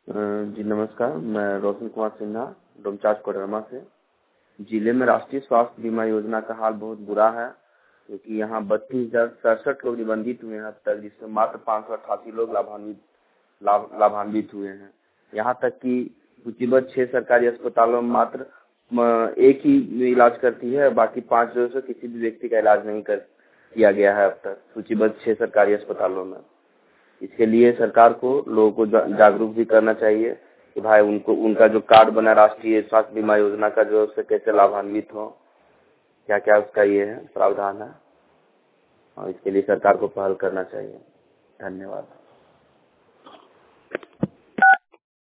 जी नमस्कार, मैं रोशन कुमार सिन्हा डोमचांच कोडरमा से। जिले में राष्ट्रीय स्वास्थ्य बीमा योजना का हाल बहुत बुरा है, क्योंकि यहाँ 32,067 लोग निबंधित हुए हैं अब तक, जिसमें मात्र 588 लोग लाभान्वित हुए हैं। यहाँ तक कि सूचीबद्ध 6 सरकारी अस्पतालों में मात्र एक ही इलाज करती है, बाकी 5 जो से किसी भी व्यक्ति का इलाज नहीं किया गया है अब तक सूचीबद्ध 6 सरकारी अस्पतालों में। इसके लिए सरकार को लोगों को जागरूक भी करना चाहिए कि भाई उनका जो कार्ड बना राष्ट्रीय स्वास्थ्य बीमा योजना का, जो उससे कैसे लाभान्वित हो, क्या क्या उसका ये है प्रावधान है, और इसके लिए सरकार को पहल करना चाहिए। धन्यवाद।